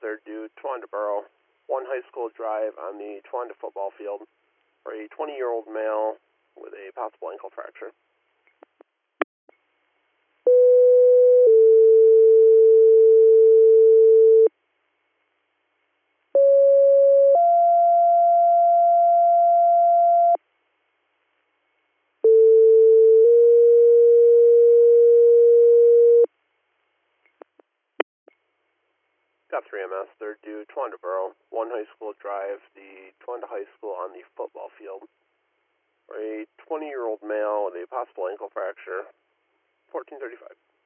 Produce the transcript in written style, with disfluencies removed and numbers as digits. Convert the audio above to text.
they're due Towanda Borough, 1 high school drive on the Towanda football field for a 20-year-old male with a possible ankle fracture. Got 3MS, they're due Towanda Borough, 1 high school drive, the Towanda High School on the football field for a 20-year-old male with a possible ankle fracture, 1435.